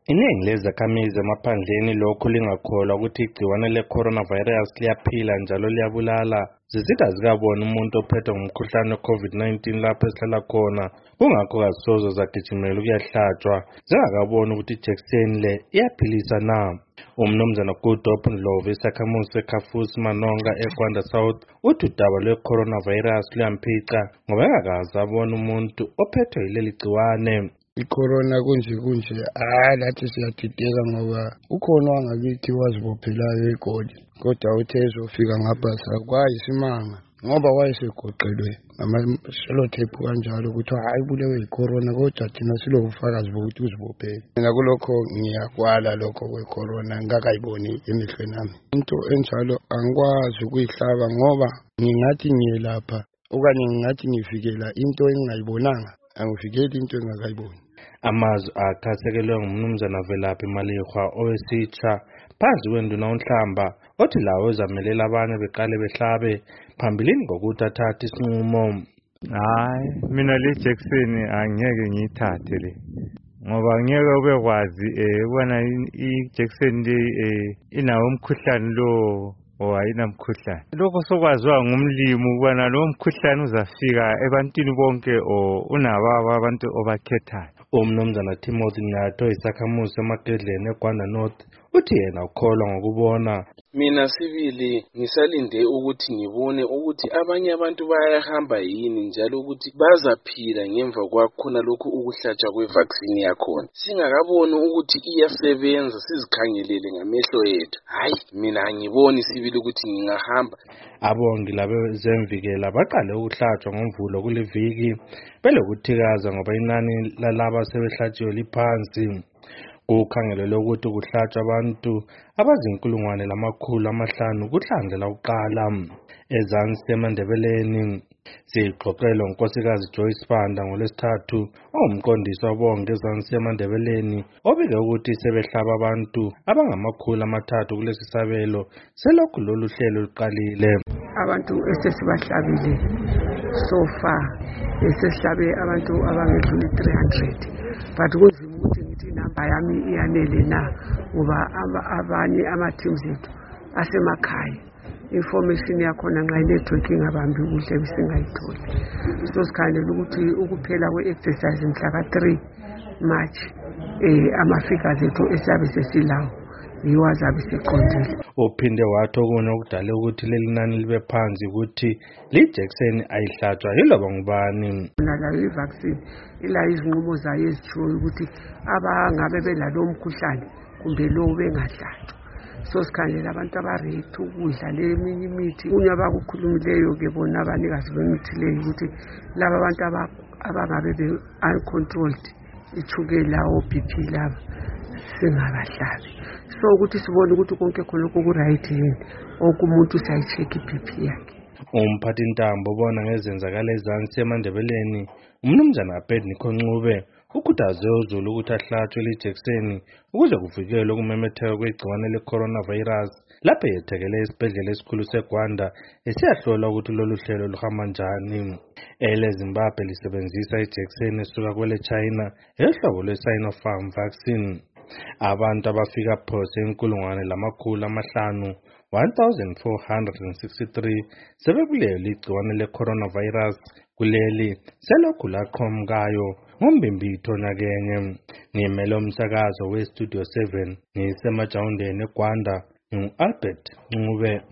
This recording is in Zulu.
Iningi lezakhamizi emaphandleni lokhu lingakholwa ukuthi igciwane le-coronavirus liyaphila njalo liyabulala. Zisithi azikaboni umuntu ophethwe ngumkhuhlane we-COVID-19 lapho esihlala khona, kungakho kazisoze zagijimela ukuyahlatshwa, zingakaboni ukuthi ijekiseni le iyaphilisa na. Umnumzana Goodhope Ndlovu, isakhamuzi seKhafusi Manonga eGwanda South, uthi udaba lwe-coronavirus luyamphica ngoba engakaze abone umuntu ophethwe yileli gciwane. I-corona kunje lathi siyadideka ngoba ukhona wangakithi wazibophelayo eGoli, kodwa uthe ezofika ngapha sakwazi isimanga ngoba wayesegoqelwe ngama-sellotape kanjalo ukuthi hayi bulewe yi-corona, kodwa thina silobufakazi bokuthi uzibophele. Mina kulokho ngiyakwala lokho kwe-corona, ngingakayiboni emehlweni ami. Into enjalo angikwazi ukuyihlaba ngoba ngingathi ngiyelapha okanye ngingathi ngivikela into engingayibonanga, angivikeli into engingakayiboni. Amazwi akhasekelwe ngumnumzana Velaphi Malihwa owesitsha phansi kwenduna uNhlamba, othi lawo ezamelela abanye beqale behlabe phambilini ngokuthi athathe isinqumo. Hayi, mina le Jackson angeke ngiyithathe le, ngoba ngeke ubekwazi ubona i-Jackson le inawo umkhuhlane lo ayinamkhuhlane. Lokho sokwaziwa ngumlimi ukubana lo mkhuhlane uzafika ebantwini bonke unabo abantu obakhethayo. Umnumzana Timothy Nyato, isakhamuzi seMakedleni eGwanda North, uthi yena ukholwa ngokubona. Mina sibili ngisalinde ukuthi ngibone ukuthi abanye abantu bayahamba yini njalo ukuthi bazaphila ngemva kwakhona lokhu ukuhlatshwa kwevaccine yakhona. Singakaboni ukuthi iyasebenza, sizikhangelele ngamehlo ethu. Hayi, mina angiboni sibili ukuthi ngingahamba. Abongi labezemvikela baqale ukuhlatshwa ngoMvulo kuleviki belokuthikaza ngoba inani lalaba sebehlatshiwe liphansi. Kukhangelelwe ukuthi kuhlatshwa abantu abazi-500,000 kuhlandlela uqala. Ezansi eMandebeleni sixoxelwe unkosikazi Joyce Banda ngoLwesithathu, ongumqondisi wabonga ezansi eMandebeleni, obike ukuthi sebehlaba abantu abangama-300 kulesi sabelo selokhu lolu hlelo luqalile. Abantu esesibahlabile so far esesihlabe abantu abangedluli 300, but kunzima ukuthi ngithi inamba yami iyanele na ngoba abanye ama-teams ethu asemakhaya, information yakhona nxa inetwork ingabambi kuhle bisingayitholi. So sikhangelela ukuthi ukuphela kwe-exercise mhlaka 3 March ama-figures ethu esiyabe sesilawo yiwo azabe seqondile. Uphinde wathi okunye okudale ukuthi leli nani libe phansi ukuthi lijekiseni ayihlatshwa yiloba ngubani. Nalayo i-vaccine ilayo izinqumo zayo ezitshiwo ukuthi abangabe belalo mkhuhlane kumbe lowo bengahlatshwa. So sikhangelela abantu abaready ukudla leminye imithi. Kunye abakukhulumileyo-ke bona abanikazi bemithi leyo ukuthi laba abantu abangabe be-uncontrolled ichukela o-BP laba singabahlabi. So ukuthi sibone ukuthi konke khonokho ku-right yini, okumuntu sayi-check i-BP yakhe. Umphathintambo ubona ngezenzakalo ezansi eMandebeleni, umnumzana Abednego Ncube, ukhuthaze uZulu ukuthi ahlatshwe lijekiseni ukuze kuvikelwe ukumemetheka kwegciwane le-coronavirus lapho yethekele esibhedlela esikhulu seGwanda esiyahlola ukuthi lolu hlelo luhamba njani. Zimbabwe lisebenzisa ijekiseni esuka kwele China ehlobo lwe-Sinopharm vaccine. Abantu abafika phose 1,463 sebebulewe igciwane le-coronavirus kuleli selokhu laqhamukayo ngoMbimbitho nyakenye. Ngimele umsakazo we-Studio 7 ngisemajawundeni eGwanda, ngu-Albert Ncube.